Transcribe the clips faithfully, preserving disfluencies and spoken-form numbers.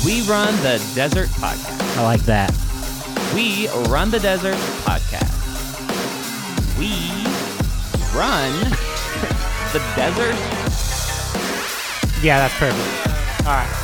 We Run the Desert Podcast. I like that. We Run the Desert Podcast. We Run the Desert. Yeah, that's perfect. All right.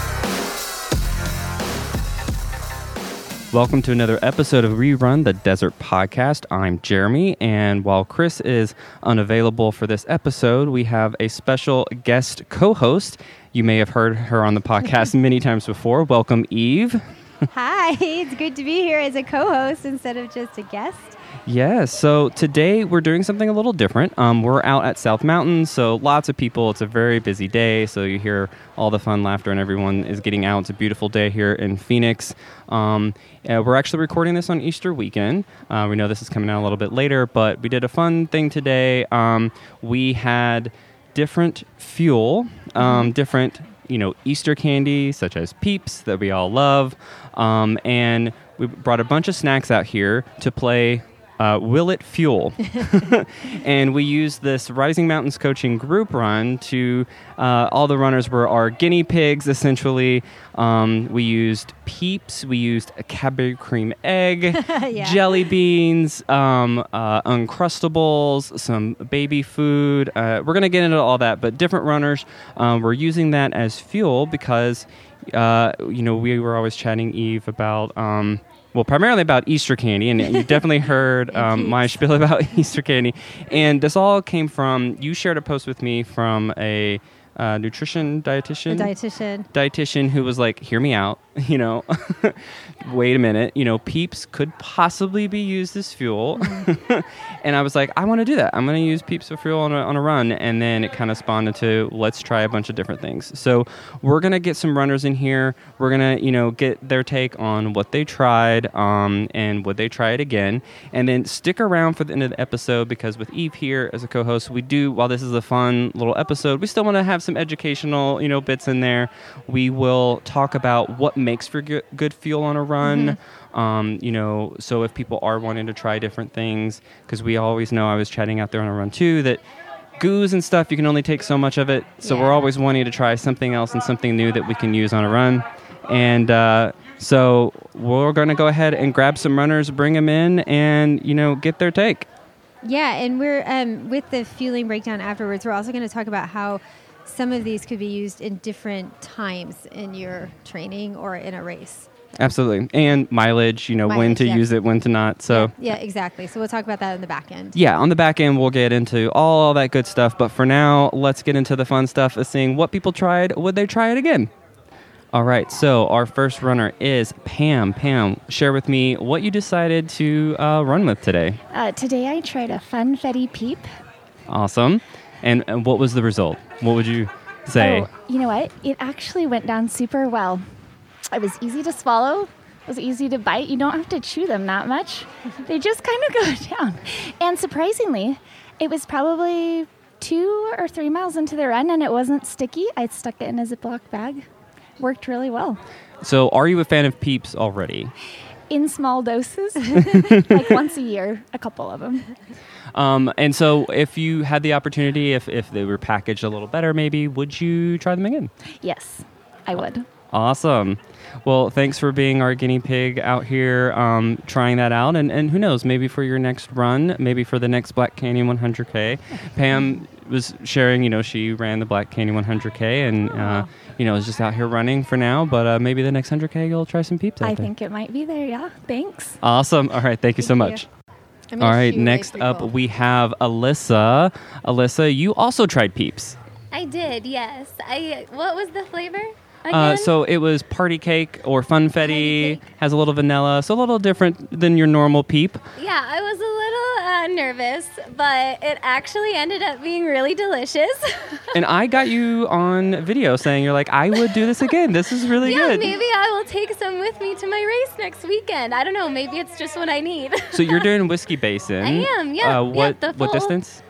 Welcome to another episode of We Run the Desert Podcast. I'm Jeremy, and while Chris is unavailable for this episode, we have a special guest co-host. You may have heard her on the podcast many times before. Welcome, Eve. Hi, it's good to be here as a co-host instead of just a guest. Yeah, so today we're doing something a little different. Um, we're out at South Mountain, so lots of people. It's a very busy day, so you hear all the fun laughter and everyone is getting out. It's a beautiful day here in Phoenix. Um, uh, we're actually recording this on Easter weekend. Uh, we know this is coming out a little bit later, but we did a fun thing today. Um, we had different fuel, um, different you know, Easter candy, such as Peeps, that we all love. Um, and we brought a bunch of snacks out here to play uh, Will It Fuel? And we used this Rising Mountains coaching group run to, uh, all the runners were our guinea pigs, essentially. Um, we used Peeps, we used a Cadbury cream egg, Yeah. jelly beans, um, uh, Uncrustables, some baby food. Uh, we're going to get into all that, but different runners um, were using that as fuel because, uh, you know, we were always chatting, Eve, about... Um, Well, primarily about Easter candy, and you definitely heard um, my spiel about Easter candy. And this all came from, you shared a post with me from a uh, nutrition dietitian. A dietitian. Dietitian who was like, hear me out, you know, wait a minute, you know, Peeps could possibly be used as fuel. Mm. And I was like, I want to do that. I'm going to use Peeps for fuel on a, on a run. And then it kind of spawned into, let's try a bunch of different things. So we're going to get some runners in here. We're going to, you know, get their take on what they tried um, and would they try it again. And then stick around for the end of the episode because with Eve here as a co-host, we do, while this is a fun little episode, we still want to have some educational, you know, bits in there. We will talk about what makes for good, good fuel on a run. Mm-hmm. Um, you know, so if people are wanting to try different things, because we always know, I was chatting out there on a run too, that goos and stuff, you can only take so much of it. So yeah. We're always wanting to try something else and something new that we can use on a run. And uh, so we're going to go ahead and grab some runners, bring them in, and, you know, get their take. Yeah, and we're, um, with the fueling breakdown afterwards, we're also going to talk about how some of these could be used in different times in your training or in a race. Absolutely. And mileage, you know, mileage, when to yeah. use it, when to not. So yeah, yeah, exactly. So we'll talk about that in the back end. Yeah, on the back end, we'll get into all that good stuff. But for now, let's get into the fun stuff of seeing what people tried. Would they try it again? All right. So our first runner is Pam. Pam, share with me what you decided to uh, run with today. Uh, today I tried a Funfetti Peep. Awesome. And, and what was the result? What would you say? Oh, you know what? It actually went down super well. It was easy to swallow. It was easy to bite. You don't have to chew them that much. They just kind of go down. And surprisingly, it was probably two or three miles into the run, and it wasn't sticky. I stuck it in a Ziploc bag. Worked really well. So are you a fan of Peeps already? In small doses, like once a year, a couple of them. Um, and so if you had the opportunity, if, if they were packaged a little better, maybe, would you try them again? Yes, I would. Awesome. Well, thanks for being our guinea pig out here, um, trying that out. And, and who knows, maybe for your next run, maybe for the next Black Canyon one hundred K. Pam was sharing, you know, she ran the Black Canyon one hundred K and, uh, you know, is just out here running for now. But uh, maybe the next one hundred K, you'll try some Peeps out I there. think it might be there, yeah. Thanks. Awesome. All right. Thank you so much. You. All right. Next up, we have Alyssa. Alyssa, you also tried Peeps. I did, yes. I. What was the flavor again? Uh, so it was Party Cake or Funfetti, has a little vanilla, so a little different than your normal Peep. Yeah, I was a little uh, nervous, but it actually ended up being really delicious. And I got you on video saying, you're like, I would do this again. This is really yeah, good. Yeah, maybe I will take some with me to my race next weekend. I don't know, maybe it's just what I need. So you're doing Whiskey Basin. I am, yeah. Uh, what, yeah, what distance?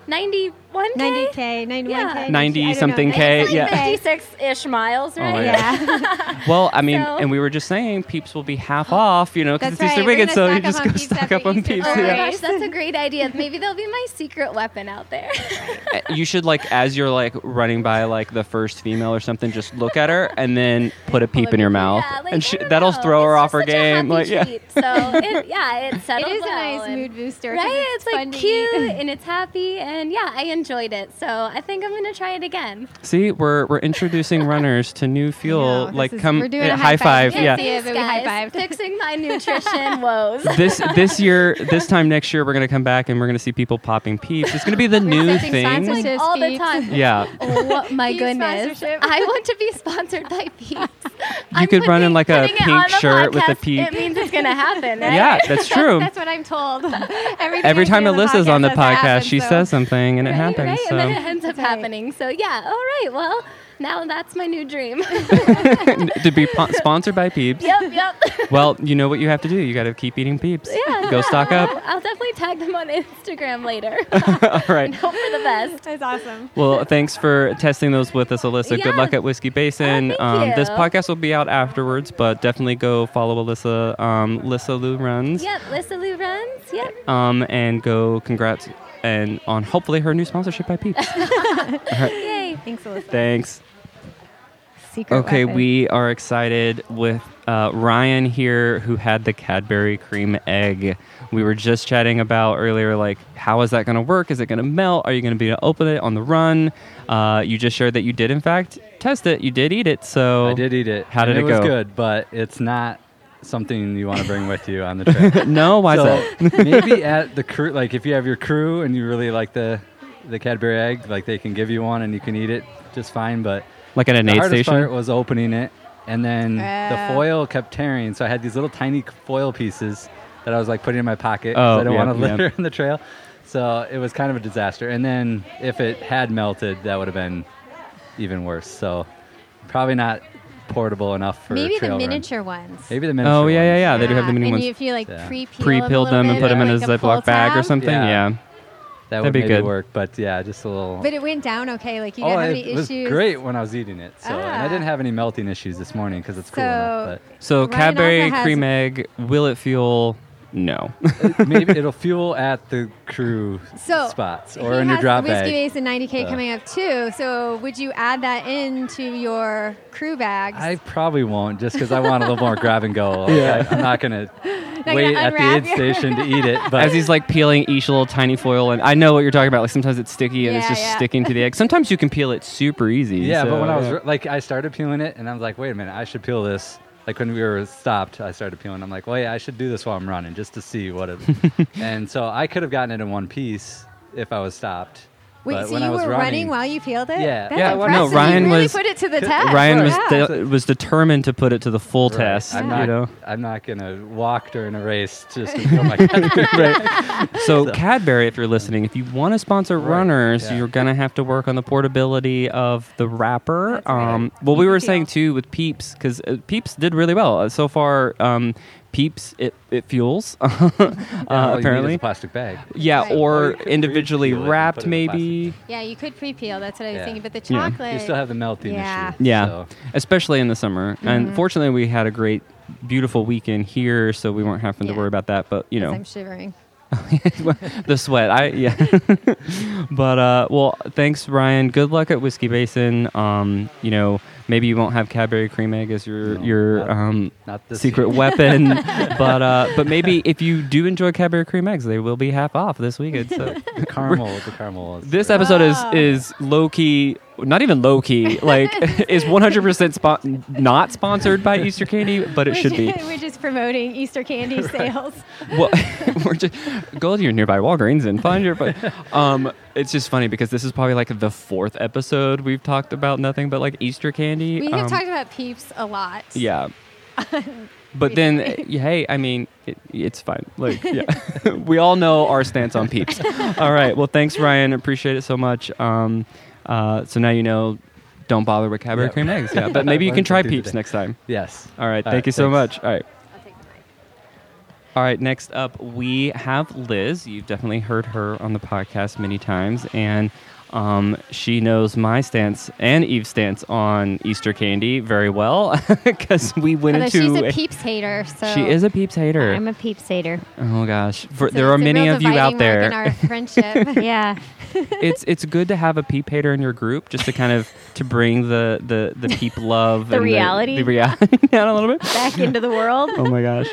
ninety-one K? ninety K, ninety-one K, Yeah. ninety I don't know. something It's K, like yeah. fifty-six-ish miles, Oh right? my Yeah. Well, I mean, So- and we were just saying Peeps will be half off, you know, because That's it's Easter right. We're weekend, so gonna you stock just up go on Peeps stock after up on Easter. Peeps. Oh my Yeah. gosh, that's a great idea. Maybe they'll be my secret weapon out there. You should, like, as you're, like, running by, like, the first female or something, just look at her and then put a peep in your mouth. Yeah, like, and I she, don't that'll know. throw her It's off her just such a game. happy Like, yeah. treat. So, it, yeah, it It settled is a well, nice and- mood booster. 'cause Right? It's, It's, fun like to eat. cute and it's happy, and yeah, I enjoyed it. So I think I'm gonna try it again. See, we're we're introducing runners to new fuel. know, this like, is- come we're doing uh, a high high five. five. Yeah. See it, but we high Guys, fived. fixing my nutrition woes. this this year, this time next year, we're gonna come back and we're gonna see people popping Peeps. It's gonna be the new accepting thing. sponsorships. Like, all the Peeps. time. Yeah. Oh my Peeps goodness! sponsorship. I want to be sponsored by Peeps. You could run in, like, a putting it pink on the shirt with a podcast, peep. It means it's gonna happen, right? Yeah, that's true. That's what I'm told. Everything Every I time do Alyssa's on the has to happen, podcast, she so- says something and it Right, happens. right? So And then it ends up That's right. happening. So yeah, all right. Well, now that's my new dream. to be po- sponsored by Peeps. yep, yep. Well, you know what you have to do. You got to keep eating Peeps. Yeah. Go stock I'll, up. I'll definitely tag them on Instagram later. All right. Hope for the best. That's awesome. Well, thanks for testing those with us, Alyssa. Good Yeah. luck at Whiskey Basin. Oh, thank This you. podcast will be out afterwards, but definitely go follow Alyssa. Um, Lissa Lou runs. Yep, Lissa Lou runs. Yep. Um, and go congrats and on hopefully her new sponsorship by Peeps. Yay. Thanks, Alyssa. Thanks. Secret Okay, weapon. we are excited with uh, Ryan here, who had the Cadbury cream egg. We were just chatting about earlier, like, how is that going to work? Is it going to melt? Are you going to be able to open it on the run? Uh, you just shared that you did, in fact, test it. You did eat it. So I did eat it. How did and it it was go? good, but it's not something you want to bring with you on the trip. No, why is so that? maybe at the crew, like if you have your crew and you really like the the Cadbury egg, like they can give you one and you can eat it just fine. But Like at an the aid hardest station? part was opening it, and then Ah. the foil kept tearing. So I had these little tiny foil pieces that I was like putting in my pocket. 'cause Oh, I don't yeah, want to yeah. litter on the trail. So it was kind of a disaster. And then if it had melted, that would have been even worse. So probably not portable enough for a Maybe the trail run. miniature ones. Maybe the miniature. Oh, yeah, yeah, ones. yeah. They do have the mini and ones. you- if you like Yeah. pre-peel, Pre-peeled them and put them in a Ziploc bag or something. Yeah. Yeah. That That'd would be maybe good. work, but yeah, just a little. But it went down okay. Like you oh, didn't have it any was issues. great when I was eating it. So and I Ah. didn't have any melting issues this morning because it's cool So- enough. So Ryan Cadbury also has- cream egg, will it fuel? No. But maybe it'll fuel at the crew So spots or he in your has drop Whiskey bag. Base and ninety K So. coming up too. So would you add that into your crew bags? I probably won't, just because I want a little more grab and go. Like, Yeah. I, I'm not gonna gonna wait at the unwrap aid your- station to eat it. But As he's like peeling each little tiny foil, and I know what you're talking about. Like sometimes it's sticky and it's Yeah, just yeah. sticking to the egg. Sometimes you can peel it super easy. yeah, so, but when I was yeah. r- like, I started peeling it, and I was like, wait a minute, I should peel this. Like when we were stopped, I started peeling. I'm like, well, yeah, I should do this while I'm running, just to see what it. And so I could have gotten it in one piece if I was stopped. Wait, but so when you I was were running, running while you peeled it? Yeah. That's Yeah, well, impressive. no, Ryan you really was- put it to the Good- test. Ryan was Yeah. de- was determined to put it to the full Right. test. I'm You not. know. I'm not gonna walk during a race just to feel my Cadbury. So So- Cadbury, if you're listening, if you want to sponsor Right, runners, yeah. you're gonna have to work on the portability of the wrapper. That's right. Um, well, we Keep were it saying sealed. too with Peeps because uh, Peeps did really well uh, so far. Um, Peeps, it it fuels. uh, Yeah, all you need is apparently, a plastic bag. yeah, Right. Or or you could individually pre-peel it and wrapped, put it in a maybe. Yeah, you could pre-peel. That's what I was Yeah. thinking. But the Yeah. chocolate. You still have the melting Yeah. issue. Yeah, so- especially in the summer. Mm-hmm. And fortunately, we had a great, beautiful weekend here, so we weren't having Yeah. to worry about that. But you know, I'm shivering. the sweat. I yeah. But uh, well, thanks, Ryan. Good luck at Whiskey Basin. Um, you know, maybe you won't have Cadbury cream egg as your No, your not- um Not this secret year. weapon, but uh, but maybe if you do enjoy Cadbury cream eggs, they will be half off this weekend. So The caramel. The caramel. Was this great. episode is Oh. is low key. Not even low key, like is one hundred percent spon- not sponsored by Easter candy, but it We're should be. ju- We're just promoting Easter candy sales. Well, we're just go to your nearby Walgreens and find your. But um, it's just funny because this is probably like the fourth episode we've talked about nothing but like Easter candy. We have Um, talked about Peeps a lot. Yeah. But then, uh, hey, I mean, it, it's fine. Like, yeah, we all know our stance on Peeps. All right. Well, thanks, Ryan. Appreciate it so much. Um, uh, so now you know, don't bother with Cadbury Yep. cream eggs. Yeah, but maybe you can Learned try something Peeps today. next time. Yes. All right. All Thank right, you so thanks. much. All right. All right, next up, we have Liz. You've definitely heard her on the podcast many times, and um, she knows my stance and Eve's stance on Easter candy very well because we went Although into... she's a Peeps hater, so She is a Peeps hater. I'm a Peeps hater. Oh, gosh. For, it's a- there are it's a many real of you out dividing mark in there. our friendship. Yeah. it's it's good to have a Peep hater in your group just to kind of to bring the, the, the Peep love. The and reality? The, the reality down a little bit. Back into the world. Oh my gosh.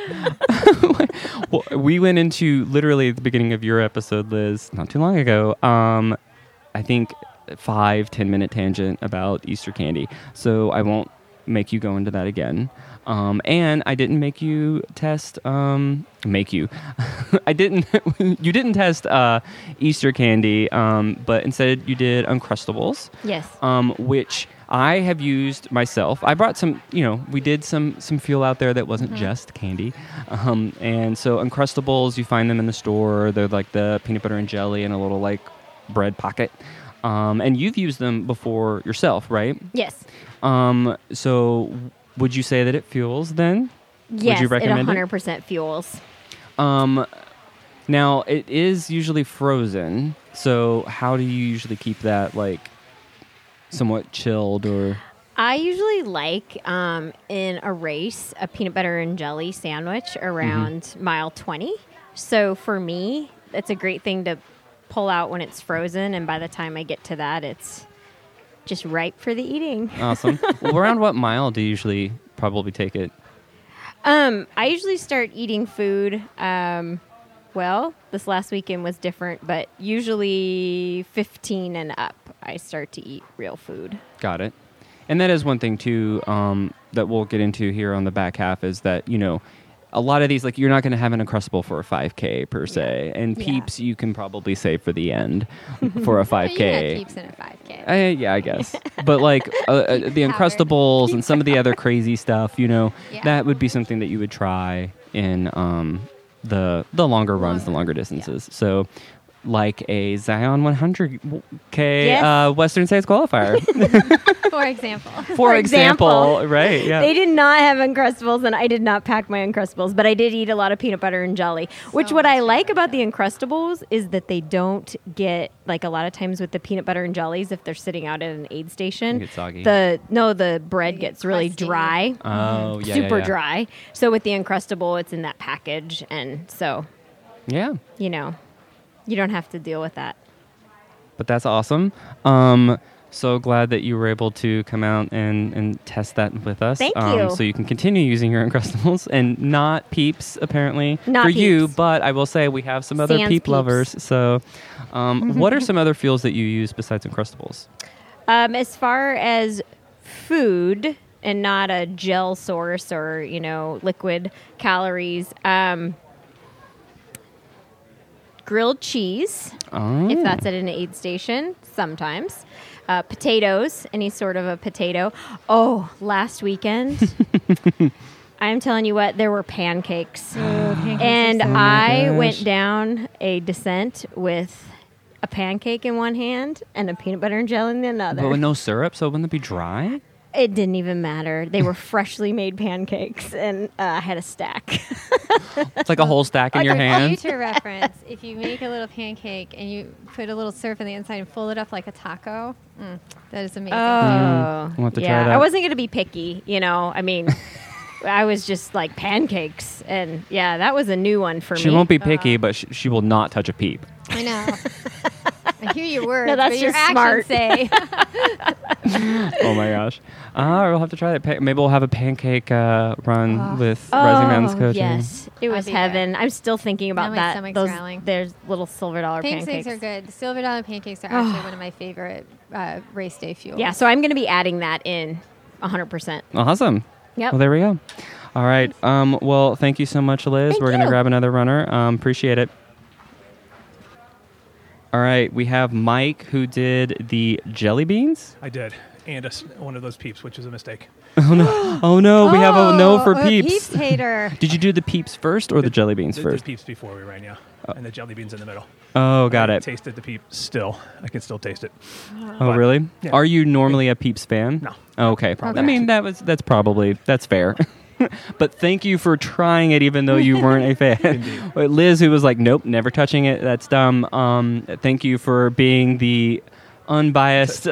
Well, we went into literally at the beginning of your episode, Liz, not too long ago. Um, I think five, ten minute tangent about Easter candy. So I won't make you go into that again. Um, and I didn't make you test, um, make you. I didn't, you didn't test uh, Easter candy, um, but instead you did Uncrustables. Yes. Um, which I have used myself. I brought some, you know, we did some some fuel out there that wasn't just candy. Um, and so Uncrustables, you find them in the store. They're like the peanut butter and jelly in a little like bread pocket. Um, and you've used them before yourself, right? Yes. Um, so would you say that it fuels then? Yes, would you it recommend one hundred percent fuels. Um, now, it is usually frozen. So how do you usually keep that like somewhat chilled or... I usually like um, in a race a peanut butter and jelly sandwich around Mm-hmm. mile twenty. So for me, it's a great thing to pull out when it's frozen, and by the time I get to that, it's just ripe for the eating. Awesome. Well, around what mile do you usually probably take it? Um, I usually start eating food. Um, well, this last weekend was different, but usually fifteen and up, I start to eat real food. Got it. And that is one thing, too, um, that we'll get into here on the back half is that, you know, a lot of these, like, you're not going to have an Uncrustable for a five K per se. And Yeah. Peeps, you can probably save for the end for a five You K. had Peeps in a five K. Uh, yeah, I guess. But like uh, uh, the Uncrustables and some of the other crazy stuff, you know, Yeah. that would be something that you would try in um, the the longer runs, the longer distances. So, like a Zion one hundred K Yes. uh, Western States qualifier, For example. for example. example, right? Yeah. They did not have Uncrustables, and I did not pack my Uncrustables, but I did eat a lot of peanut butter and jelly. Which what I much like peanut about the Uncrustables is that they don't get, like a lot of times with the peanut butter and jellies, if they're sitting out at an aid station, They get soggy. the no, the bread They gets get really crusty. dry. oh, yeah, super yeah, yeah. dry. So with the Uncrustable, it's in that package, and so Yeah, you know, you don't have to deal with that. but that's awesome. Um, so glad that you were able to come out and, and test that with us. Thank um, you. So you can continue using your Uncrustables and not Peeps, apparently, Not for you. Peeps. But I will say we have some other Sans Peep Peeps. lovers. So um, what are some other fuels that you use besides Uncrustables? Um, as far as food and not a gel source or, you know, liquid calories, um, grilled cheese, Oh. if that's at an aid station, sometimes. Uh, potatoes, any sort of a potato. Oh, last weekend, I'm telling you what, there were pancakes. And I gosh. went down a descent with a pancake in one hand and a peanut butter and jelly in the other. But with no syrup, so wouldn't it be dry? It didn't even matter. They were freshly made pancakes, and uh, I had a stack. It's like a whole stack in your For hand. future reference, if you make a little pancake and you put a little syrup on the inside and fold it up like a taco, mm, that is amazing. Oh, We'll have to try yeah. that. I wasn't going to be picky, you know. I mean, I was just like pancakes, and yeah, that was a new one for She me. won't be picky, but sh- she will not touch a peep. I know. I hear your words, No, that's but your just actions smart. say. Oh my gosh. Uh, we'll have to try that. Pa- Maybe we'll have a pancake uh, run with Rising Mountains Oh, coaching. yes, it I'll was be there. heaven. I'm still thinking about my that. stomach's Those growling. there's little silver dollar pancakes pancakes. are good. Silver dollar pancakes are actually one of my favorite uh, race day fuels. Yeah, so I'm going to be adding that in one hundred percent. Awesome. Yep. Well, there we go. All right. Um, well, thank you so much, Liz. Thank We're going to you. grab another runner. Um, appreciate it. All right. We have Mike, who did the jelly beans. I did, and a s one of those peeps, which is a mistake. Oh, no. Oh, no. We have a no for a peeps. Peeps hater. Did you do the peeps first or the jelly beans The, the first? peeps before we ran, yeah, and the jelly beans in the middle. Oh, got I it. Tasted the peep still. I can still taste it. Oh, but- really? yeah. Are you normally a peeps fan? No. Oh, okay. Probably I mean, not. that was that's probably that's fair. But thank you for trying it, even though you weren't a fan. Liz, who was like, "Nope, never touching it. That's dumb." Um, thank you for being the unbiased.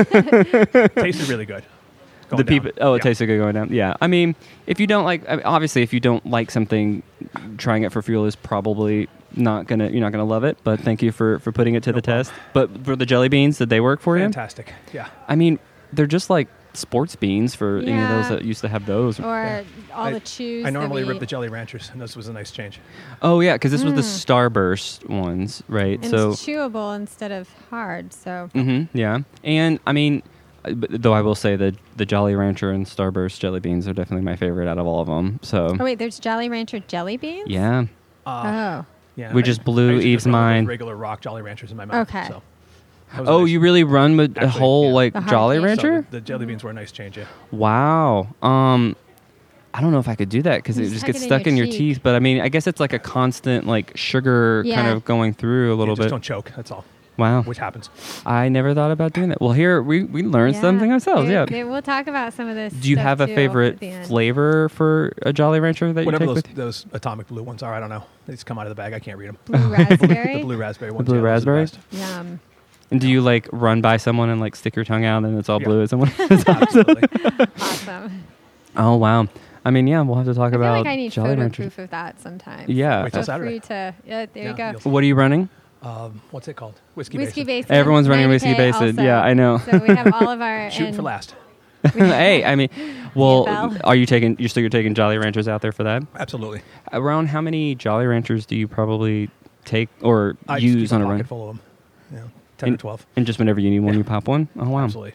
Tasted really good. Going the people. down. Oh, it Yeah. tasted good going down. Yeah, I mean, if you don't like, I mean, obviously, if you don't like something, trying it for fuel is probably not gonna. You're not gonna love it. But thank you for for putting it to No the problem. test. But for the jelly beans, did they work for you? Fantastic. Yeah. I mean, they're just like sports beans for any of Yeah. those that used to have those. Or Yeah. all I- the chews. I that normally we rip the eat. Jelly Ranchers, and this was a nice change. Oh yeah, because this was the Mm. Starburst ones, right? And so it's chewable instead of hard. So hmm yeah, and I mean, uh, but- though I will say that the Jolly Rancher and Starburst jelly beans are definitely my favorite out of all of them. So oh wait, there's Jolly Rancher jelly beans. yeah, Uh, Oh. yeah. We I- just I blew usually Eve's just run with mind. Regular rock Jolly Ranchers in my mouth. Okay. So that was a oh, nice- you really run with a Actually, whole yeah. like The hard Jolly cake. so Rancher? the, the jelly beans were a nice change. Yeah. Wow. Um, I don't know if I could do that because You it just just tuck gets it in stuck your in your cheek. teeth. But I mean, I guess it's like a constant like sugar kind Yeah. of going through a Yeah, little just bit. don't choke. That's all. Wow. Which happens. I never thought about doing that. Well, here we we learned Yeah. something ourselves. They- Yeah. they- we'll talk about some of this. Do you stuff have a too favorite at the end. flavor for a Jolly Rancher that Whatever you those take with? those atomic blue ones are, I don't know. They just come out of the bag. I can't read them. Blue raspberry. The blue raspberry ones. blue yeah, those are the raspberry? best. Yum. And do you like run by someone and like stick your tongue out and it's all Yeah. blue at someone? Absolutely. Awesome. Oh wow. I mean, yeah, we'll have to talk I feel about like I need Jolly photo Ranchers. proof of that sometime. Yeah. Wait till Feel Saturday. free to. Yeah, there Yeah, you go. you'll see. What are you running? Um, what's it called? Whiskey, Whiskey Basin. Basin. Everyone's running Whiskey ninety K Basin. also. Yeah, I know. So we have all of our. Shooting for and last. Hey, I mean, well, Bell. are you taking? You still you're taking Jolly Ranchers out there for that? Absolutely. Around how many Jolly Ranchers do you probably take or I just use keep on a a run? pocket full of them. Yeah, ten And- or twelve. And just whenever you need one, Yeah. you pop one. Oh wow. Absolutely.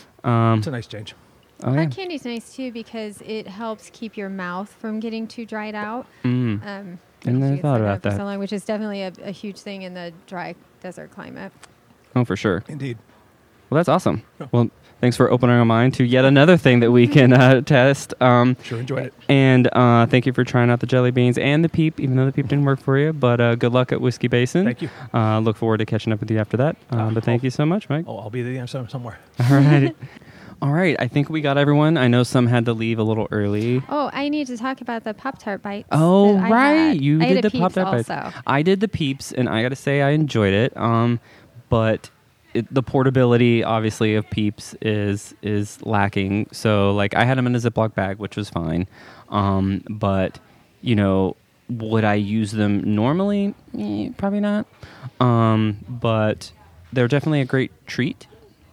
Um, It's a nice change. oh, yeah. Hard candy's nice too because it helps keep your mouth from getting too dried out. Mm. Um, I never because you thought get about up for that. So long, which is definitely a, a huge thing in the dry desert climate. Oh, for sure. Indeed. Well, that's awesome. Yeah. Well, thanks for opening our mind to yet another thing that we can uh, test. Um, Sure enjoyed it. and uh, thank you for trying out the jelly beans and the peep, even though the peep didn't work for you. But uh, good luck at Whiskey Basin. Thank you. Uh, look forward to catching up with you after that. Um, Uh, but thank I'll- you so much, Mike. Oh, I'll be there some- somewhere. All right. All right. I think we got everyone. I know some had to leave a little early. Oh, I need to talk about the Pop Tart bites. Oh, that I right. had. You I had did a the Pop Peeps Tart bites. also. I did the peeps, and I got to say I enjoyed it. Um, but it, the portability, obviously, of peeps is is lacking. So, like, I had them in a Ziploc bag, which was fine. Um, but you know, would I use them normally? Eh, probably not. Um, but they're definitely a great treat.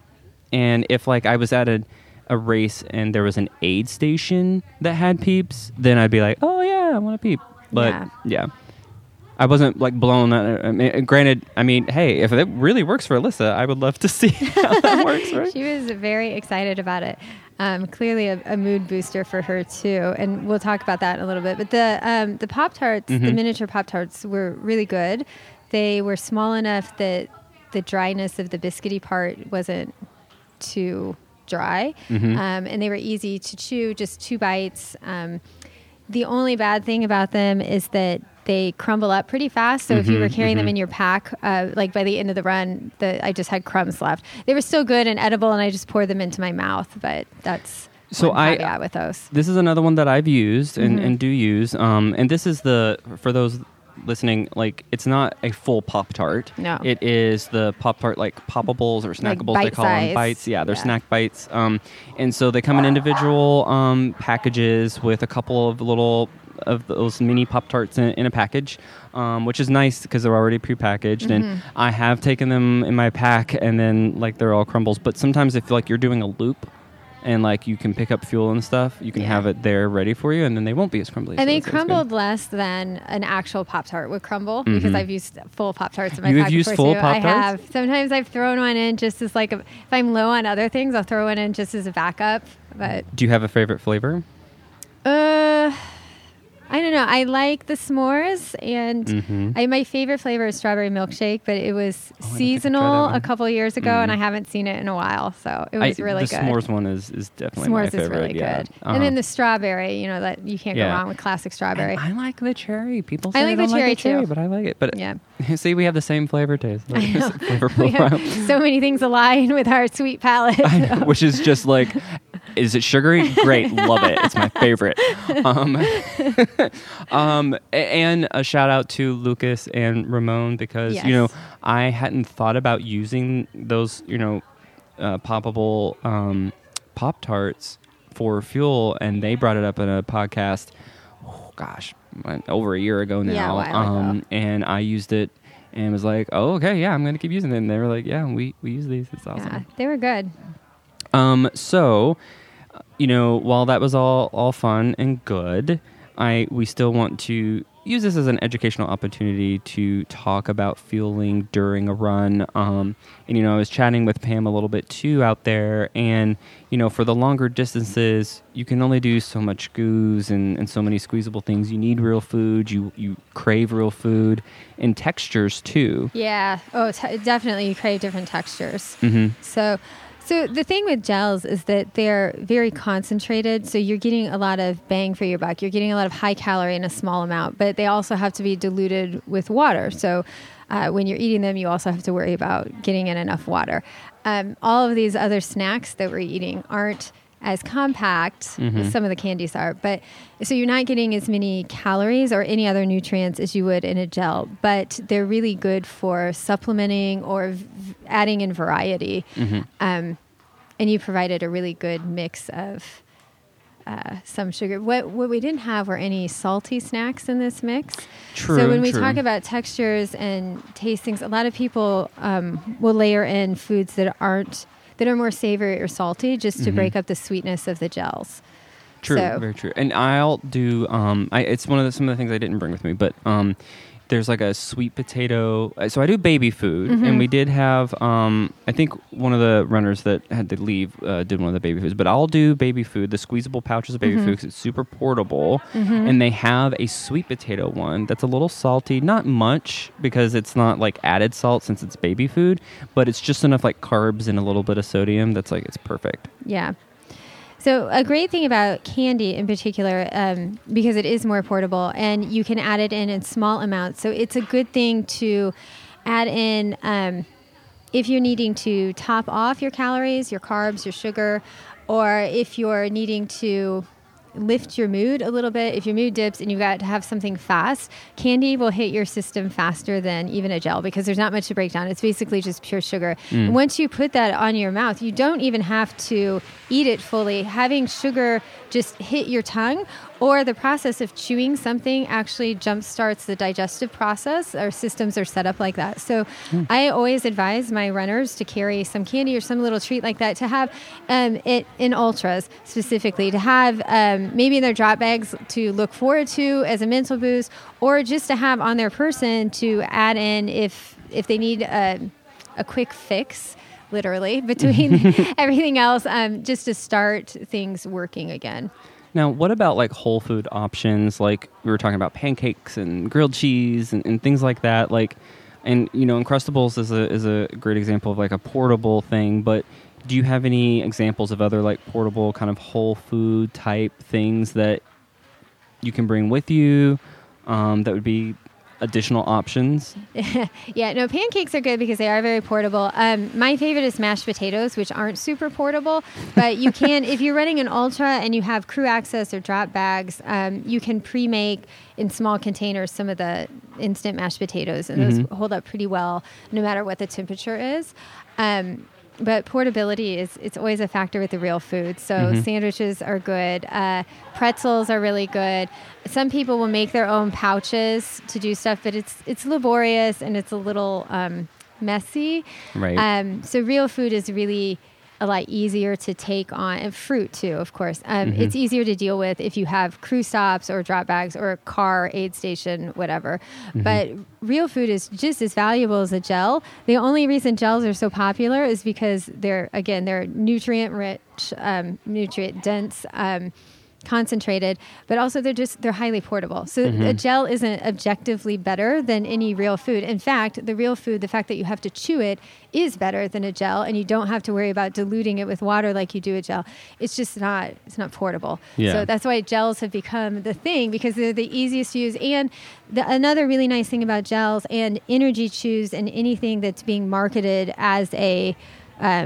And if like I was at a, a race and there was an aid station that had peeps, then I'd be like, oh yeah, I want a peep. But Yeah. yeah, I wasn't like blown. Out. I mean, granted, I mean, hey, if it really works for Alyssa, I would love to see how that works. Right? She was very excited about it. Um, clearly, a, a mood booster for her too, and we'll talk about that in a little bit. But the um, the Pop Tarts, the Mhm. miniature Pop Tarts, were really good. They were small enough that the dryness of the biscuity part wasn't too dry, Mhm. um, and they were easy to chew. Just two bites. Um, the only bad thing about them is that they crumble up pretty fast. So if you were Mhm, carrying them mhm. in your pack, uh, like by the end of the run, the, I just had crumbs left. They were still good and edible, and I just poured them into my mouth. But that's So one I- caveat with those. This is another one that I've used and, Mhm. and do use. Um, and this is the for those listening, like it's not a full Pop Tart. No. It is the Pop Tart like poppables or snackables they bite call size. them bites. Yeah, they're Yeah. snack bites. Um, and so they come in individual um, packages with a couple of little of those mini Pop Tarts in, in a package, um, which is nice because they're already prepackaged. And Mhm. I have taken them in my pack, and then like they're all crumbles. But sometimes if like you're doing a loop. And like you can pick up fuel and stuff, you can Yeah. have it there ready for you, and then they won't be as crumbly. And so they that's- that's good. crumbled less than an actual Pop Tart would crumble because Mhm. I've used full Pop Tarts in my You have pack used before, full too. Pop-Tarts? I have. Sometimes I've thrown one in just as like a, if I'm low on other things, I'll throw one in just as a backup. But Do you have a favorite flavor? uh, I don't know. I like the s'mores, and Mhm. I, my favorite flavor is strawberry milkshake, but it was Oh, I don't think I've tried that seasonal one. a couple years ago, and Mm. I haven't seen it in a while. So it was I- really the good. s'mores one is, is definitely my S'mores favorite. is really yeah. good. Uh-huh. And then the strawberry, you know, that you can't Yeah. go wrong with classic strawberry. And I like the cherry. People I say like they the don't cherry, like the cherry, too. but I like it. But Yeah. see, we have the same flavor taste. I know. Flavor We have profile. so many things align with our sweet palate. I know, which is just like Is it sugary? Great, love it. It's my favorite. Um, um, a- and a shout out to Lucas and Ramon because Yes. you know I hadn't thought about using those you know uh, poppable um, Pop Tarts for fuel, and they brought it up in a podcast. Oh, gosh, over a year ago now. Yeah, a while ago. um, and I used it. And was like, oh, okay, yeah, I'm going to keep using it. And they were like, yeah, we, we use these. It's awesome. Yeah, they were good. Um, so, uh, you know, while that was all, all fun and good, I we still want to use this as an educational opportunity to talk about fueling during a run. Um, and, you know, I was chatting with Pam a little bit too out there. And, you know, for the longer distances, you can only do so much goos and, and so many squeezable things. You need real food. You, you crave real food and textures too. Yeah. Oh, t- definitely. You crave different textures. Mm-hmm. So, so the thing with gels is that they're very concentrated. So you're getting a lot of bang for your buck. You're getting a lot of high calorie in a small amount, but they also have to be diluted with water. So uh, when you're eating them, you also have to worry about getting in enough water. Um, all of these other snacks that we're eating aren't as compact Mhm. as some of the candies are, but so you're not getting as many calories or any other nutrients as you would in a gel, but they're really good for supplementing or v- adding in variety. Mhm. Um, and you provided a really good mix of uh, some sugar. What what we didn't have were any salty snacks in this mix. True, So when we true. talk about textures and tastings, a lot of people um, will layer in foods that aren't that are more savory or salty just to Mhm. break up the sweetness of the gels. True, So- very true. And I'll do. Um, I, it's one of the, some of the things I didn't bring with me, but um, there's like a sweet potato. uh, So I do baby food, Mhm. and we did have. Um, I think one of the runners that had to leave uh, did one of the baby foods, but I'll do baby food. The squeezable pouches of baby Mhm. food 'cause it's super portable, Mhm. and they have a sweet potato one that's a little salty, not much because it's not like added salt since it's baby food, but it's just enough like carbs and a little bit of sodium that's like it's perfect. Yeah. So a great thing about candy in particular, um, because it is more portable and you can add it in in small amounts. So it's a good thing to add in um, if you're needing to top off your calories, your carbs, your sugar, or if you're needing to lift your mood a little bit. If your mood dips and you've got to have something fast, candy will hit your system faster than even a gel because there's not much to break down. It's basically just pure sugar. Mm. And once you put that on your mouth, you don't even have to eat it fully. Having sugar just hit your tongue or the process of chewing something actually jump starts the digestive process. Our systems are set up like that. So I always advise my runners to carry some candy or some little treat like that, to have um, it in ultras specifically, to have um, maybe in their drop bags to look forward to as a mental boost, or just to have on their person to add in if if they need a, a quick fix, literally, between everything else, um, just to start things working again. Now, what about like whole food options? Like we were talking about pancakes and grilled cheese and, and things like that. Like, and you know, Uncrustables is a is a great example of like a portable thing. But do you have any examples of other like portable kind of whole food type things that you can bring with you? Um, that would be additional options. Yeah, no, pancakes are good because they are very portable. Um, my favorite is mashed potatoes, which aren't super portable, but you can, if you're running an ultra and you have crew access or drop bags, um, you can pre-make in small containers some of the instant mashed potatoes, and Mhm. those hold up pretty well no matter what the temperature is. Um, but portability is, it's always a factor with the real food. So Mhm. sandwiches are good. Uh, pretzels are really good. Some people will make their own pouches to do stuff, but it's it's laborious and it's a little um, messy. Right. Um, so real food is really a lot easier to take on, and fruit too, of course. Um, Mhm. It's easier to deal with if you have crew stops or drop bags or a car, aid station, whatever. Mhm. But real food is just as valuable as a gel. The only reason gels are so popular is because they're, again, they're nutrient rich, um, nutrient dense, um, concentrated, but also they're just, they're highly portable. So Mhm. a gel isn't objectively better than any real food. In fact, the real food, the fact that you have to chew it is better than a gel, and you don't have to worry about diluting it with water like you do a gel. It's just not, it's not portable. Yeah. So that's why gels have become the thing, because they're the easiest to use. And the, another really nice thing about gels and energy chews and anything that's being marketed as a um,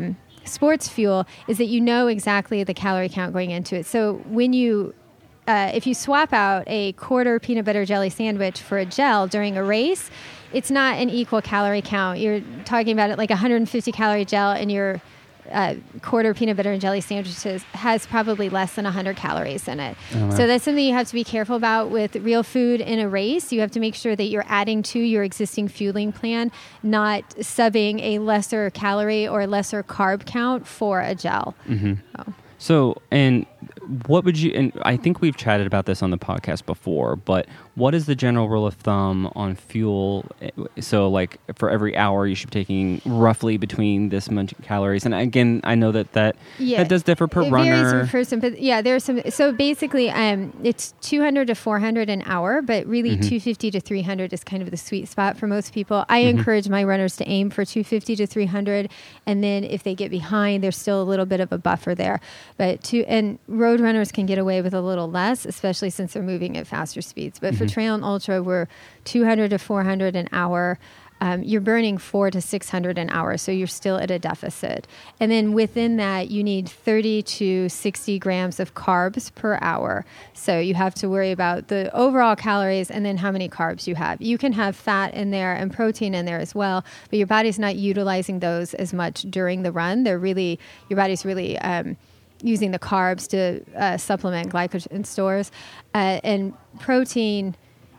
sports fuel is that you know exactly the calorie count going into it. So when you Uh, if you swap out a quarter peanut butter jelly sandwich for a gel during a race, it's not an equal calorie count. You're talking about it like one hundred fifty calorie gel, and your uh, quarter peanut butter and jelly sandwiches has probably less than one hundred calories in it. Oh, wow. So that's something you have to be careful about with real food in a race. You have to make sure that you're adding to your existing fueling plan, not subbing a lesser calorie or lesser carb count for a gel. Mm-hmm. So. So, and what would you, and I think we've chatted about this on the podcast before, but what is the general rule of thumb on fuel? So, like, for every hour, you should be taking roughly between this much calories. And again, I know that that, Yeah, that does differ per it runner. varies per person, but yeah, there's some. So basically, um, it's two hundred to four hundred an hour, but really Mm-hmm. two fifty to three hundred is kind of the sweet spot for most people. I Mm-hmm. encourage my runners to aim for two fifty to three hundred, and then if they get behind, there's still a little bit of a buffer there. But to and road runners can get away with a little less, especially since they're moving at faster speeds. But for trail and ultra, we're two hundred to four hundred an hour. Um, you're burning four to six hundred an hour, so you're still at a deficit. And then within that, you need thirty to sixty grams of carbs per hour. So you have to worry about the overall calories and then how many carbs you have. You can have fat in there and protein in there as well, but your body's not utilizing those as much during the run. They're really, your body's really um, using the carbs to uh, supplement glycogen stores. Uh, and protein,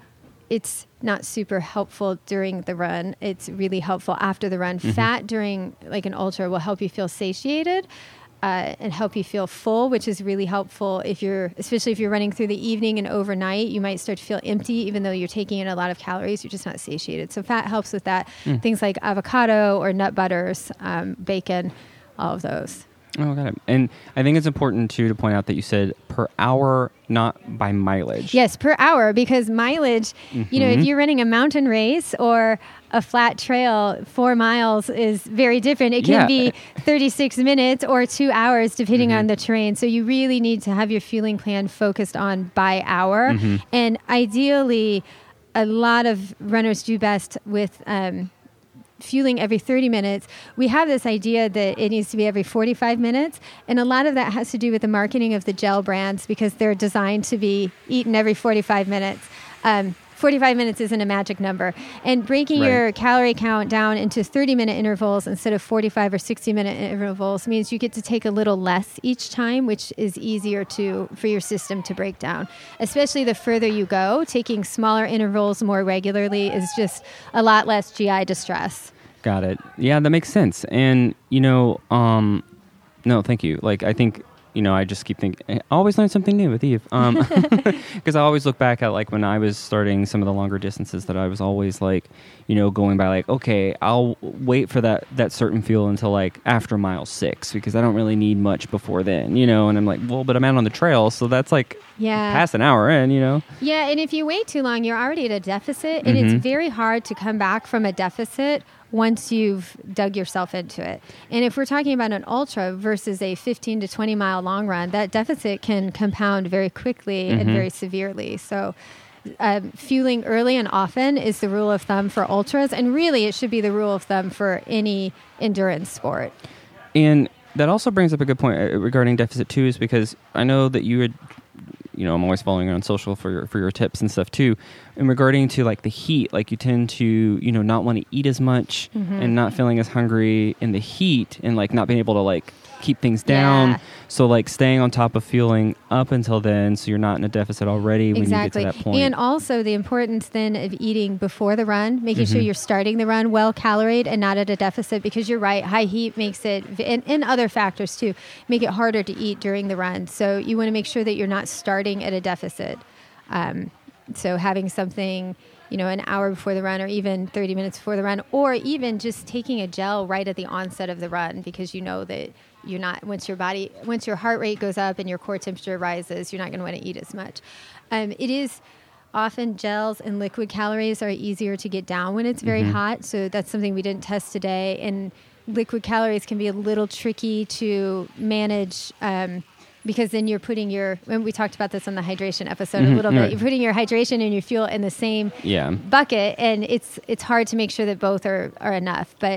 it's not super helpful during the run. It's really helpful after the run. Mm-hmm. Fat during like an ultra will help you feel satiated uh, and help you feel full, which is really helpful if you're, especially if you're running through the evening and overnight, you might start to feel empty, even though you're taking in a lot of calories, you're just not satiated. So fat helps with that. Mm. Things like avocado or nut butters, um, bacon, all of those. Oh, got it. And I think it's important too to point out that you said per hour, not by mileage. Yes, per hour, because mileage, mm-hmm. you know, if you're running a mountain race or a flat trail, four miles is very different. It can Yeah. be thirty-six minutes or two hours, depending Mm-hmm. on the terrain. So you really need to have your fueling plan focused on by hour. Mm-hmm. And ideally, a lot of runners do best with um, fueling every thirty minutes. We have this idea that it needs to be every forty-five minutes. And a lot of that has to do with the marketing of the gel brands because they're designed to be eaten every forty-five minutes. Um, forty-five minutes isn't a magic number. And breaking Right. your calorie count down into thirty minute intervals instead of forty-five or sixty minute intervals means you get to take a little less each time, which is easier to for your system to break down. Especially the further you go, taking smaller intervals more regularly is just a lot less G I distress. Got it. Yeah, that makes sense. And, you know, um, no, thank you. Like, I think, you know, I just keep thinking, I always learn something new with Eve. Um, because I always look back at, like, when I was starting some of the longer distances that I was always, like, you know, going by, like, okay, I'll wait for that, that certain fuel until, like, after mile six because I don't really need much before then, you know? And I'm like, well, but I'm out on the trail, so that's, like, Yeah. past an hour in, you know? Yeah, and if you wait too long, you're already at a deficit, and Mm-hmm. it's very hard to come back from a deficit once you've dug yourself into it. And if we're talking about an ultra versus a fifteen to twenty mile long run, that deficit can compound very quickly Mm-hmm. and very severely. So um, fueling early and often is the rule of thumb for ultras, and really it should be the rule of thumb for any endurance sport. And that also brings up a good point uh, regarding deficit too, is because I know that you had, you know, I'm always following you on social for your, for your tips and stuff too. And regarding to like the heat, like you tend to, you know, not want to eat as much Mm-hmm. and not feeling as hungry in the heat and like not being able to like keep things down. Yeah. So like staying on top of fueling up until then, so you're not in a deficit already when Exactly. you get to that point. And also the importance then of eating before the run, making Mm-hmm. sure you're starting the run well caloried and not at a deficit, because you're right, high heat makes it, and, and other factors too, make it harder to eat during the run. So you want to make sure that you're not starting at a deficit. Um, so having something, you know, an hour before the run or even thirty minutes before the run, or even just taking a gel right at the onset of the run, because you know that you're not, once your body, once your heart rate goes up and your core temperature rises, you're not going to want to eat as much. Um, it is often gels and liquid calories are easier to get down when it's very Mm-hmm. hot. So that's something we didn't test today. And liquid calories can be a little tricky to manage, um, because then you're putting your, and we talked about this on the hydration episode Mhm, a little bit, right. you're putting your hydration and your fuel in the same yeah. bucket, and it's it's hard to make sure that both are, are enough. But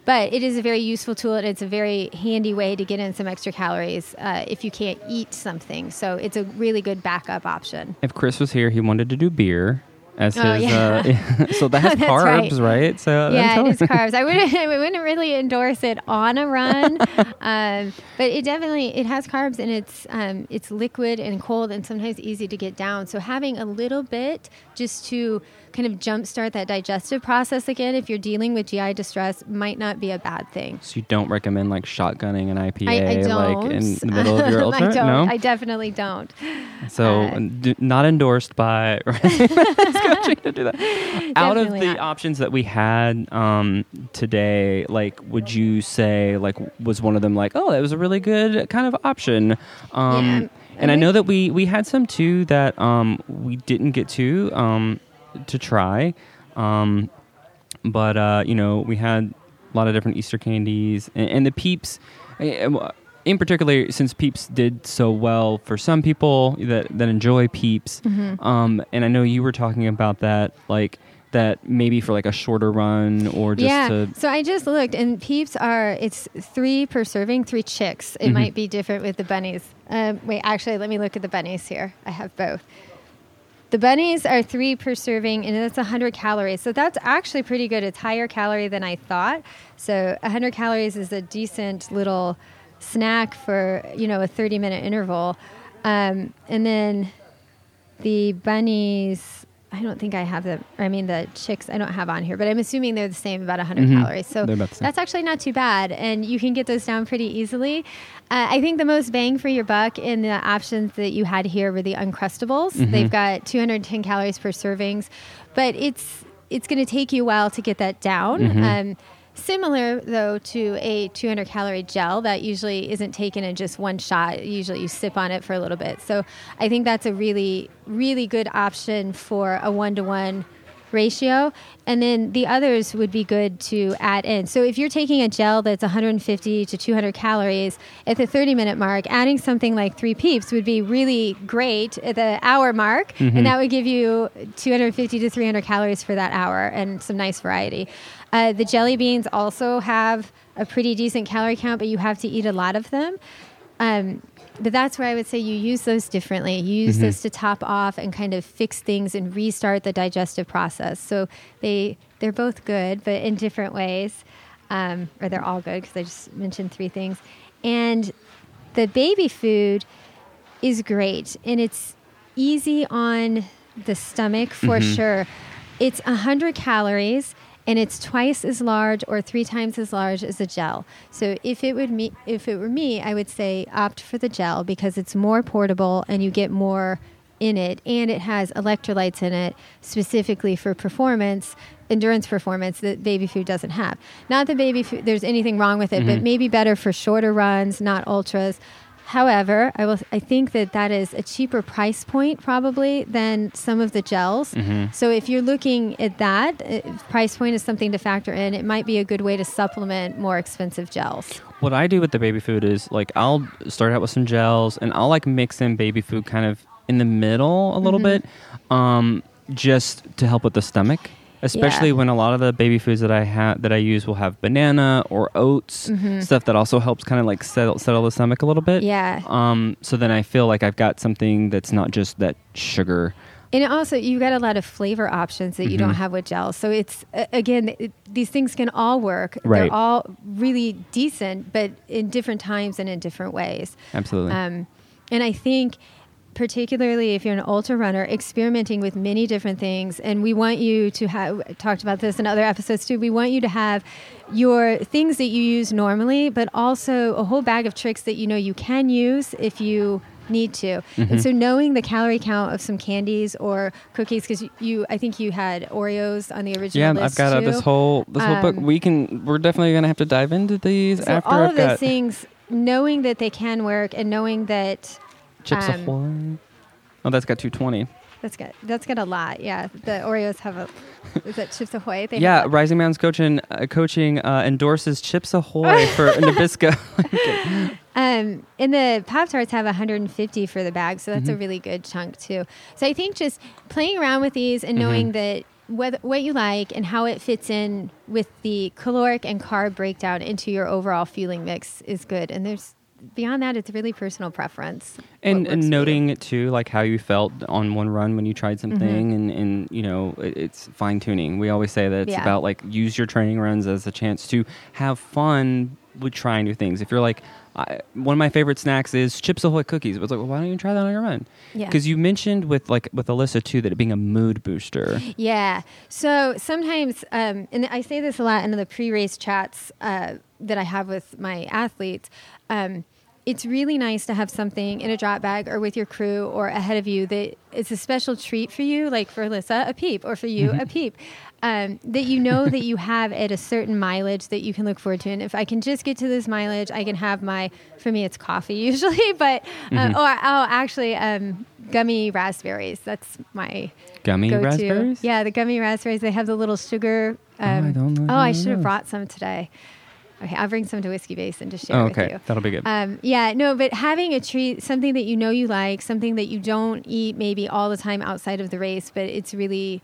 But it is a very useful tool, and it's a very handy way to get in some extra calories uh, if you can't eat something. So it's a really good backup option. If Chris was here, he wanted to do beer as Oh, his. yeah. Uh, so that has That's carbs, right? So Yeah, it that's is carbs. I wouldn't, I wouldn't really endorse it on a run, um, but it definitely it has carbs, and it's um, it's liquid and cold, and sometimes easy to get down. So having a little bit just to kind of jumpstart that digestive process again, if you're dealing with G I distress, might not be a bad thing. So you don't recommend like shotgunning an I P A I, I don't. like in the middle of your ultra? I don't. No. I definitely don't. So Uh, d- not endorsed by coaching to do that. Out of the Definitely not. options that we had um, today, like, would you say like was one of them like, oh, that was a really good kind of option? Um, Yeah, and I I know would- that we we had some too that um, we didn't get to um, to try, um, but uh, you know we had a lot of different Easter candies and, and the Peeps. eh, eh, In particular, since Peeps did so well for some people that, that enjoy Peeps, Mm-hmm. um, and I know you were talking about that, like that maybe for like a shorter run or just yeah. to So I just looked, and Peeps are it's three per serving, three chicks. It Mhm. might be different with the bunnies. Um, wait, actually, let me look at the bunnies here. I have both. The bunnies are three per serving, and that's one hundred calories. So that's actually pretty good. It's higher calorie than I thought. So one hundred calories is a decent little snack for, you know, a thirty minute interval. Um, and then the bunnies, I don't think I have them. I mean, the chicks I don't have on here, but I'm assuming they're the same, about one hundred Mhm. calories. So They're about the same. that's actually not too bad. And you can get those down pretty easily. Uh, I think the most bang for your buck in the options that you had here were the Uncrustables. Mhm. They've got two hundred ten calories per servings, but it's it's going to take you a while to get that down. Mhm. Um, Similar, though, to a two hundred calorie gel that usually isn't taken in just one shot. Usually you sip on it for a little bit. So I think that's a really, really good option for a one-to-one ratio. And then the others would be good to add in. So if you're taking a gel that's one hundred fifty to two hundred calories at the thirty minute mark, adding something like three Peeps would be really great at the hour mark. Mhm. And that would give you two hundred fifty to three hundred calories for that hour and some nice variety. Uh, the jelly beans also have a pretty decent calorie count, but you have to eat a lot of them. Um, but that's where I would say you use those differently. You use Mhm. those to top off and kind of fix things and restart the digestive process. So they they're both good, but in different ways, um, or they're all good because I just mentioned three things. And the baby food is great, and it's easy on the stomach for Mhm. sure. It's one hundred calories. And it's twice as large or three times as large as a gel. So if it would me, if it were me, I would say opt for the gel because it's more portable and you get more in it, and it has electrolytes in it specifically for performance, endurance performance that baby food doesn't have. Not that baby food, there's anything wrong with it, but Mhm. maybe better for shorter runs, not ultras. However, I will. I think that that is a cheaper price point probably than some of the gels. Mhm. So if you're looking at that, if price point is something to factor in. It might be a good way to supplement more expensive gels. What I do with the baby food is like I'll start out with some gels and I'll like mix in baby food kind of in the middle a little Mhm. bit, um, just to help with the stomach. Especially Yeah. when a lot of the baby foods that I have that I use will have banana or oats, Mhm. stuff that also helps kind of like settle settle the stomach a little bit. Yeah. Um. So then I feel like I've got something that's not just that sugar. And also, you've got a lot of flavor options that you Mhm. don't have with gels. So it's, uh, again, it, these things can all work. Right. They're all really decent, but in different times and in different ways. Absolutely. Um, and I think, particularly if you're an ultra runner, experimenting with many different things. And we want you to have, I talked about this in other episodes too, we want you to have your things that you use normally, but also a whole bag of tricks that you know you can use if you need to. Mhm. And so knowing the calorie count of some candies or cookies, because you, you, I think you had Oreos on the original Yeah, list I've got uh, too. this whole this whole book. Um, We can. We're definitely gonna have to dive into these So after all I've of those got things, knowing that they can work and knowing that Chips um, Ahoy. Oh, that's got two twenty. That's good. That's got a lot. Yeah, the Oreos have a. Is that Chips Ahoy? They Yeah, have Rising Mountains coaching uh, coaching uh, endorses Chips Ahoy for Nabisco. a- um, and the Pop Tarts have one hundred fifty for the bag, so that's a Mhm. really good chunk too. So I think just playing around with these and knowing Mhm. that what, what you like and how it fits in with the caloric and carb breakdown into your overall fueling mix is good. And there's beyond that, it's really personal preference. And, what and works for noting you. it too, like how you felt on one run when you tried something, Mm-hmm. and, and you know, it, it's fine tuning. We always say that it's Yeah. about like use your training runs as a chance to have fun with trying new things. If you're like, I, one of my favorite snacks is Chips Ahoy cookies. But it's like, well, why don't you try that on your run? Yeah. Because you mentioned with like with Alyssa too that it being a mood booster. Yeah. So sometimes, um, and I say this a lot in the pre-race chats uh, that I have with my athletes. Um, it's really nice to have something in a drop bag or with your crew or ahead of you that is a special treat for you, like for Alyssa, a Peep, or for you, a Peep, um, that you know that you have at a certain mileage that you can look forward to. And if I can just get to this mileage, I can have my, for me, it's coffee usually, but, uh, Mhm. or, oh, actually, um, gummy raspberries. That's my Gummy go-to. raspberries? Yeah, the gummy raspberries. They have the little sugar. Oh, I Um, don't know Oh, I those. should have brought some today. Okay, I'll bring some to Whiskey Basin to share Oh, with okay, you. that'll be good. Um, yeah, no, but having a treat, something that you know you like, something that you don't eat maybe all the time outside of the race, but it's really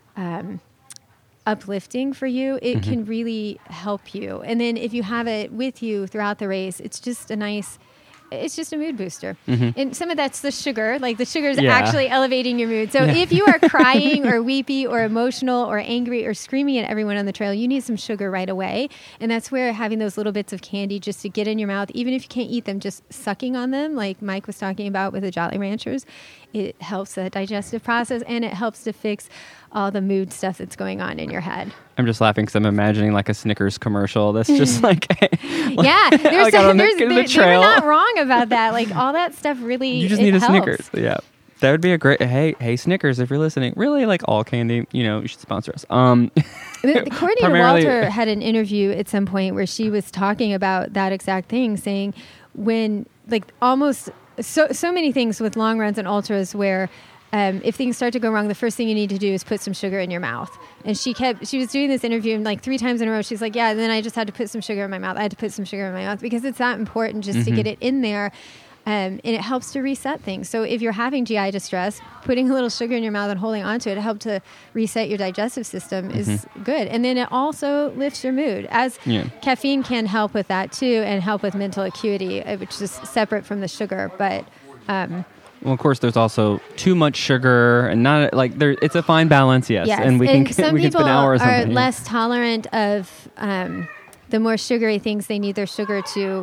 um, uplifting for you, it Mm-hmm. can really help you. And then if you have it with you throughout the race, it's just a nice, it's just a mood booster. And some of that's the sugar, like the sugar is Mm-hmm. Yeah. actually elevating your mood. So Yeah. if you are crying or weepy or emotional or angry or screaming at everyone on the trail, you need some sugar right away. And that's where having those little bits of candy just to get in your mouth, even if you can't eat them, just sucking on them, like Mike was talking about with the Jolly Ranchers, it helps the digestive process and it helps to fix all the mood stuff that's going on in your head. I'm just laughing because I'm imagining like a Snickers commercial that's just like, Yeah, there's, like on the- there's, in the they're, trail. they're not wrong about that. Like all that stuff really, you just it need a helps. Snickers. Yeah. That would be a great, hey, hey, Snickers, if you're listening, really like all candy, you know, you should sponsor us. Um, The, the coordinator Primarily- Walter had an interview at some point where she was talking about that exact thing, saying when like almost so so many things with long runs and ultras where um, if things start to go wrong, the first thing you need to do is put some sugar in your mouth. And she kept she was doing this interview and like three times in a row. She's like, yeah. And then I just had to put some sugar in my mouth. I had to put some sugar in my mouth because it's that important just to get it in there. Um, and it helps to reset things. So if you're having G I distress, putting a little sugar in your mouth and holding onto it to help to reset your digestive system is good. And then it also lifts your mood, as Yeah. caffeine can help with that too, and help with mental acuity, uh, which is separate from the sugar. But um, well, of course, there's also too much sugar and not like there. It's a fine balance, yes. yes, And we can some we can people spend hours on are that. yeah. less tolerant of um, the more sugary things. They need their sugar to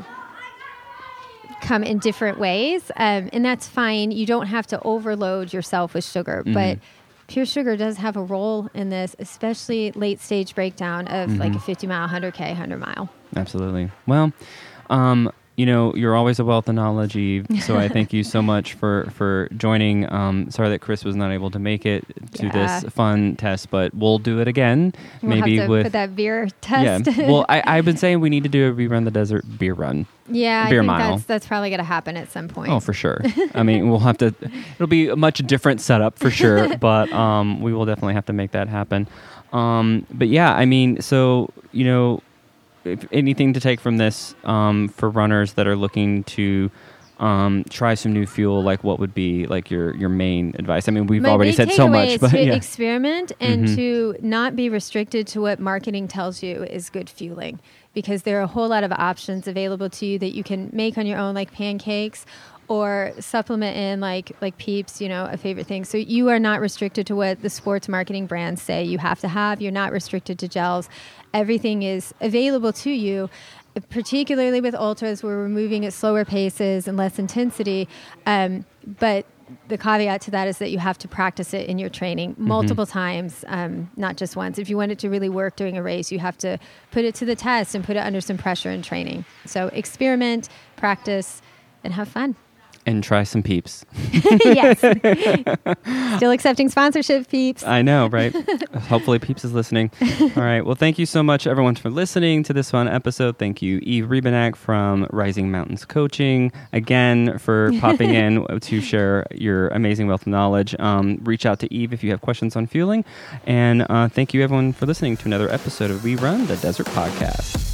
come in different ways, um, and that's fine. You don't have to overload yourself with sugar, Mm-hmm. but pure sugar does have a role in this, especially late stage breakdown of like Mm-hmm. a fifty mile, one hundred K, one hundred mile. Absolutely. Well, um, you know, you're always a wealth of knowledge, Eve. So I thank you so much for for joining. Um, sorry that Chris was not able to make it to Yeah. this fun test, but we'll do it again. We'll maybe have to with put that beer yeah. test. Well, I, I've been saying we need to do a rerun the desert beer run. yeah, I beer think mile. that's that's probably going to happen at some point. Oh, for sure. I mean, we'll have to. It'll be a much different setup for sure, but um, we will definitely have to make that happen. Um, but yeah, I mean, so you know, if anything to take from this um, for runners that are looking to um, try some new fuel, like what would be like your your main advice? I mean, we've My already big said so takeaway much, is but to yeah. experiment and Mhm. to not be restricted to what marketing tells you is good fueling, because there are a whole lot of options available to you that you can make on your own, like pancakes, or supplement in like like Peeps, you know, a favorite thing. So you are not restricted to what the sports marketing brands say you have to have. You're not restricted to gels. Everything is available to you. Particularly with ultras, where we're moving at slower paces and less intensity, um, but the caveat to that is that you have to practice it in your training multiple times, um, not just once. If you want it to really work during a race, you have to put it to the test and put it under some pressure in training. So experiment, practice, and have fun. And try some Peeps. Yes. Still accepting sponsorship, Peeps. I know, right? Hopefully Peeps is listening. All right. Well, thank you so much, everyone, for listening to this fun episode. Thank you, Eve Rebenak from Rising Mountains Coaching, again, for popping in to share your amazing wealth of knowledge. Um, reach out to Eve if you have questions on fueling. And uh, thank you, everyone, for listening to another episode of We Run the Desert Podcast.